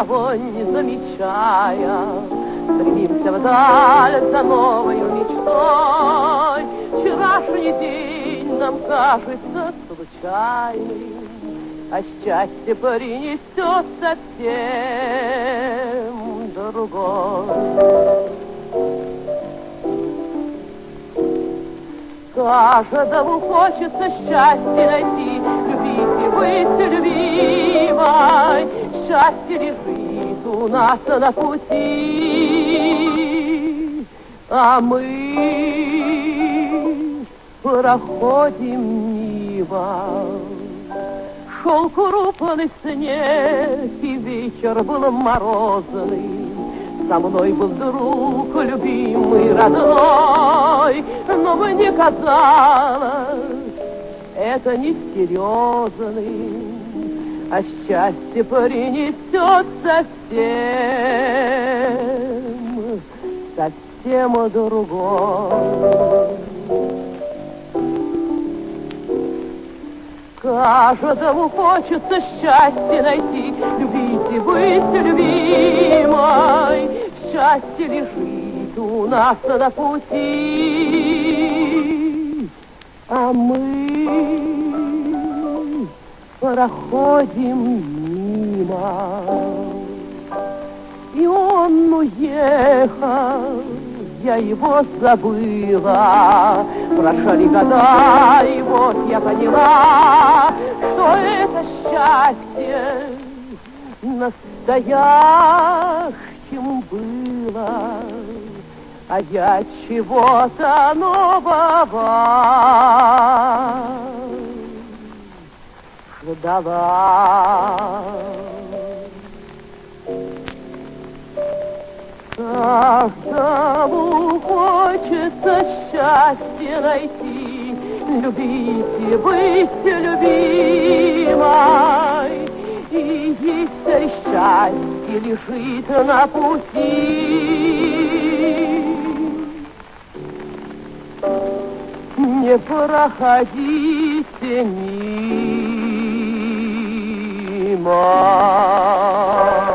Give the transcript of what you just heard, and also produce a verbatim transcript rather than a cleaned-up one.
никого не замечая, стремимся вдаль за новою мечтой. Вчерашний день нам кажется случайным, а счастье принесет совсем другой. Каждому хочется счастье найти, любить и быть любимой. Счастье лежит у нас на пути, а мы проходим мимо. Шел крупный снег, и вечер был морозный. Со мной был друг любимый, родной, но мне казалось, это не серьезный, а счастье принесет совсем, совсем другой. Каждому хочется счастье найти, любить и быть любимой. Счастье лежит у нас на пути, а мы проходим мимо. И он уехал, я его забыла. Прошли года, и вот я поняла, что это счастье настоящим было, а я чего-то нового ждала. Каждому хочется счастье найти, любить и быть любимой. И если счастье лежит на пути, не проходите мимо.